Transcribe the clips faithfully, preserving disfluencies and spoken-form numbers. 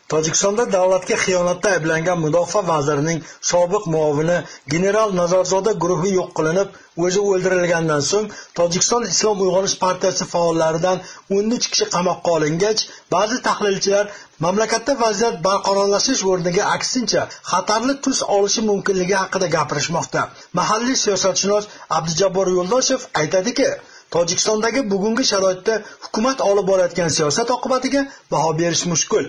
Tojikistonda davlatga xiyonatda ayblangan mudofaa vazirining sobiq muovini general Nazarzoda guruhi yo'q qilinib, o'zi o'ldirilgandan so'ng Tojikiston Islom Uyg'onish partiyasi faollaridan o'n uch kishi qamoqqa olingach, ba'zi tahlilchilar mamlakatda vaziyat barqarorlashish o'rniga aksincha xatarli tus olishi mumkinligi haqida gapirishmoqda. Mahalliy siyosatshunos Abdujabbor Yo'ldoshev aytadiki, Tojikistondagi bugungi sharoitda hukumat olib borayotgan siyosat oqibatiga baho berish mushkul.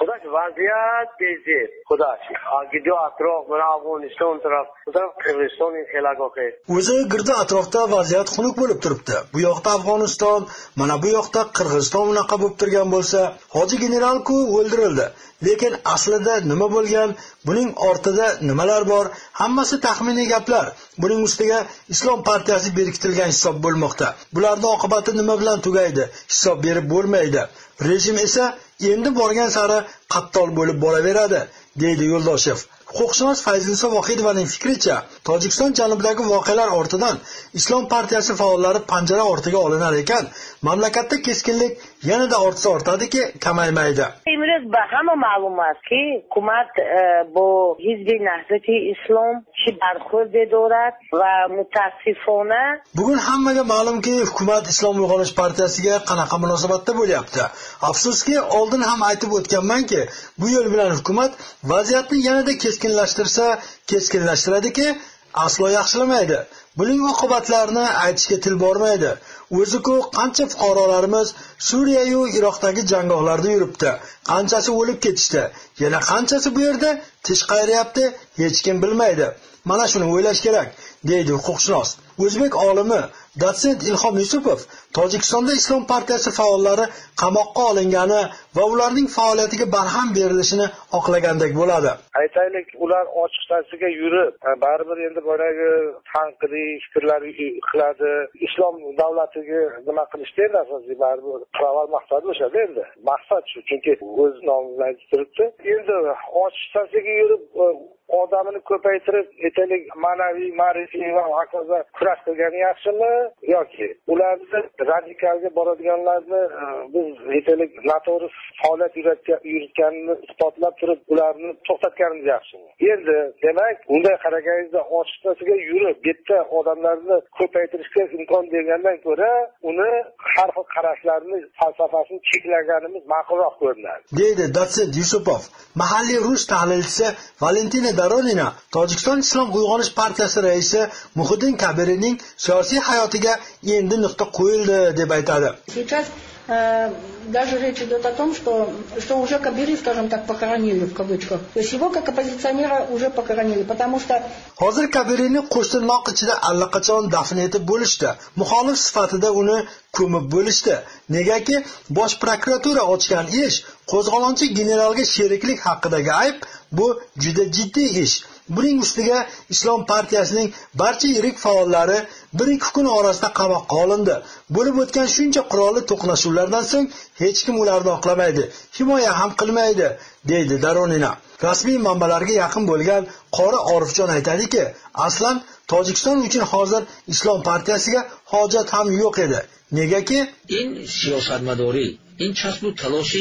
वजियत कैसे खुदा गिद्यो अतरोफ mana Afg'oniston taraf taraf Qirg'iziston xelagoqi o'zi girdi atrofda vaziyat xunuk bo'lib turibdi. Bu yoqda Afg'oniston, mana bu yoqda Qirg'iziston unaqa bo'lib turgan bo'lsa, hoji general-ku o'ldirildi. Lekin aslida nima bo'lgan, buning ortida nimalar bor, hammasi taxminiy gaplar. Buning ustiga Islom partiyasi berkitilgan hisob bo'lmoqda. Bularning oqibati nima bilan tugaydi? Hisob berib bo'lmaydi. Rejim esa endi borgan sari qattol bo'lib boraveradi, deydi Yo'ldoshev. Huquqshunos Fayzulniso Vohidovaning fikricha, Tojikiston janubidagi voqealar ortidan Islom partiyasi faollari panjara ortiga olinar ekan, mamlakatda keskinlik yanada ortsa ortadiki, kamaymaydi. Imroz ba hamma ma'lum astki, hukumat bu Hizb Nahzat Islom chi barxurd dorad va mutassifona. Bugun hammaga ma'lumki, hukumat Islom Uyg'onish partiyasiga qanaqa munosabatda bo'lyapti. Afsuski, oldin ham aytib o'tganmanki, bu yo'l bilan hukumat vaziyatni yanada keskinlashtirsa, keskinlashtiradiki, aslo yaxshilamaydi. Buning oqibatlarini aytishga til bormaydi. O'zi-ku qancha fuqarolarimiz Suriya va Iroqdagi janggohlarda yuribdi, qanchasi o'lib ketishdi, yana qanchasi bu yerda tish qayrayapti, hech kim bilmaydi. Mana shuni o'ylash kerak, deydi huquqshunos. O'zbek olimi dotsent Ilhom Yusupov Tojikistonda Islom partiyasi faollari qamoqqa olingani va ularning faoliyatiga barham berilishini oqlagandek bo'ladi. Aytaylik, ular ochiqchasiga yurib, baribir endi boyagi tanqidiy fikrlar qiladi. Islom davlatiga nima qilishdi endi asosiy baribir qirol maqsadi o'shada endi. Maqsad shu, chunki o'z nomini aytib turibdi. Endi ochiqchasiga yurib odamini ko'paytirib, aytaylik, ma'naviy, ma'rifiy va hokazo kurash qilgani yaxshimi yoki ularni radikalga boradiganlarni biz aytaylik noto'g'ri faoliyat yuritganini isbotlab turib ularni to'xtatganimiz yaxshimi? Endi demak, unday qaraganingizda ochiqchasiga yurib, bitta odamlarni ko'paytirishga imkon bergandan ko'ra, uni har xil qarashlarni, falsafasini cheklaganimiz ma'qulroq ko'rinadi, deydi dotsent Yusupov. Mahalliy rus tahlilchisi Valentina Daronina Tojikiston Islom Uyg'onish partiyasi raisi Muhiddin Kabirning siyosiy hayotiga endi nuqta qo'yildi deb aytadi. Сейчас э, даже речь идет о том, что, что уже Кабири, скажем так, похоронили в кавычках. То есть его как оппозиционера уже похоронили, потому что... Hozir Kabirini qo'shtirnoq ichida allaqachon dafn etib bo'lishdi. Muxolif sifatida uni ko'mib bo'lishdi. Negaki, bosh prokuratura ochgan ish qo'zg'olonchi generalga sheriklik haqidagi ayb bu juda jiddiy ish. Buning ustiga Islom partiyasining barcha yirik faollari bir ikki kun orasida qamoqqa olindi. Bo'lib o'tgan shuncha qurolli to'qnashuvlardan so'ng hech kim ularni oqlamaydi, himoya ham qilmaydi, deydi Daronina. Rasmiy manbalarga yaqin bo'lgan Qori Orifjon aytadiki, aslan Tojikiston uchun hozir Islom partiyasiga hojat ham yo'q edi. Negaki, in siyosatmadori, in chasbu taloshi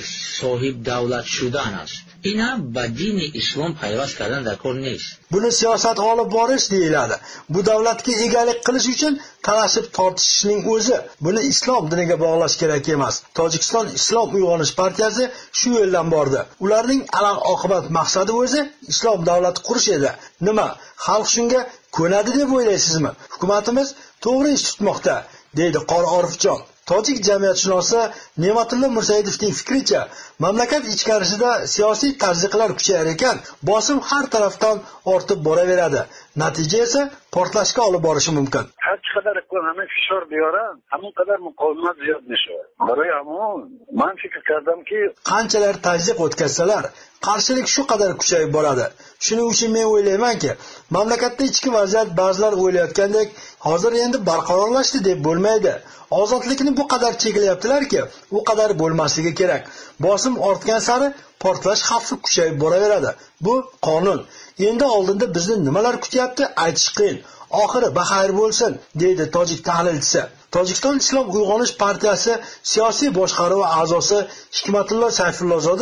sohib davlat shudan است. این هم با دین اسلام پیوست کردن در کار نیست. Buni siyosat olib borish deyiladi. Bu davlatga egalik qilish uchun talashib tortishishning o'zi. Buni islom diniga bog'lash kerak emas. Tojikiston Islom Uyg'onish partiyasi shu yo'ldan bordi. Ularning alaq oqibat maqsadi o'zi islom davlati qurish edi. Nima? Xalq shunga ko'nadi deb o'ylaysizmi? Hukumatimiz to'g'ri ish tutmoqda, deydi Qori Orifjon. Tojik jamiyatshunosi Ne'matullo Mursayidovning fikricha, mamlakat ichkarisida siyosiy tazyiqlar kuchayar ekan, bosim har tarafdan ortib boraveradi. Natija esa portlashga olib borishi mumkin. Har qadar ekonomik fishor biyoran, hamon qadar muqovimat ziyod mishadi. Baroy hamon men fikr qildimki, qanchalar tazyiq o'tkazsalar, qarshilik shu qadar kuchayib boradi. Shuning uchun men o'ylaymanki, mamlakatda ichki vaziyat ba'zilar o'ylayotgandek hozir endi barqarorlashdi deb bo'lmaydi. Ozodlikni bu qadar cheklayaptilarki, u qadar bo'lmasligi kerak. Bosim ortgan sari portlash xavfi kuchayib boraveradi. Bu qonun. Endi oldinda bizni nimalar kutyapti aytish qiyin. Oxiri baxayr bo'lsin, deydi tojik tahlilchisi. Tojikiston Islom Uyg'onish partiyasi siyosiy boshqaruvi a'zosi Hikmatullo Sayfullozoda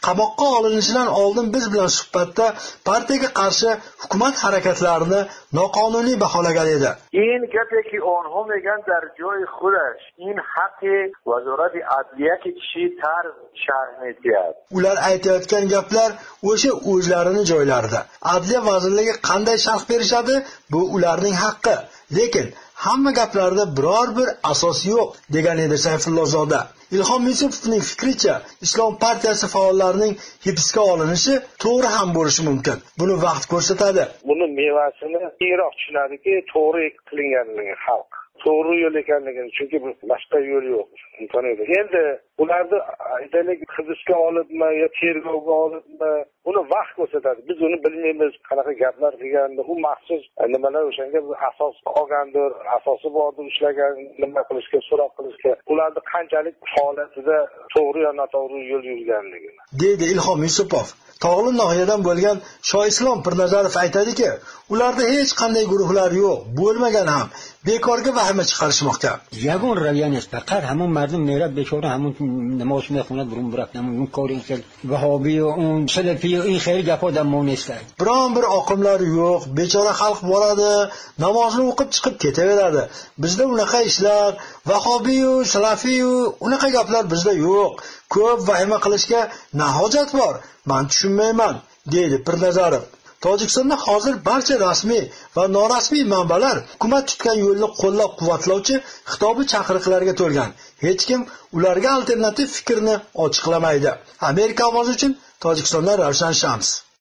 qamoqqa olinishidan oldin biz bilan suhbatda partiyaga qarshi hukumat harakatlarini noqonuniy baholagan edi. این گپی که آنها میگن در جای خودش این حق وزارت عدلیه که چی تر شرح میدهد. Ular aytayotgan gaplar o'sha o'zlarini joylarida. Adliya vazirligi qanday sharh berishadi? Bu ularning haqqi. Lekin hamma gaplarda biror bir asos yo'q, degan edi Sayfullozada. Ilhom Yusupovning fikricha, Islom partiyasi faollarining hibsga olinishi to'g'ri ham bo'lishi mumkin. Buni vaqt ko'rsatadi. Buni mevasini keyinroq tushunadiki, to'g'ri qilinganligi xalq. To'g'ri yo'l ekanligini, chunki boshqa yo'l yo'q. Imkoniyat. Endi ularni aytaylik hibsga olibmi yo tergovga olibmi, buni vaqt ko'rsatadi. Biz uni bilmaymiz, qanaqa gaplar qilganda, u maxsus nimalar o'shanga asos olgandir, asosi bordir ushlagan, nima qilishga, so'roq qilishga, ularni qanchalik holatida to'g'ri yo noto'g'ri yo'l yurganligini. Deydi Ilhom Yusupov. Tog'li nohiyadan bo'lgan Shoislom Pirnazarov aytadiki, ularda hech qanday guruhlar yo'q, bo'lmagan ham. Bekorga vahima chiqarishmoqda. Yagon raviyani است. faqat hamon mardum merat bechora hamon namoz میخونه برون برفتن اون کاری که وهابی و اون سلفی و این خیلی گپا دمو نیستن. Biron bir oqimlar yo'q, bechora xalq boradi, namozni o'qib chiqib ketaveradi. Bizda unaqa ishlar, vahobiy va salafiy unaqa gaplar bizda yo'q. Ko'p vahima qilishga na hojat bor. Men tushunmayman, deydi Pirnazarov. Tojikistonda hozir barcha rasmiy va norasmiy manbalar hukumat tutgan yo'lni qo'llab-quvvatlovchi xitobiy chaqiriqlarga to'lgan. Hech kim ularga alternativ fikrni ochiqlamaydi. Amerika ovozi uchun Tojikistondan Ravshan Shams.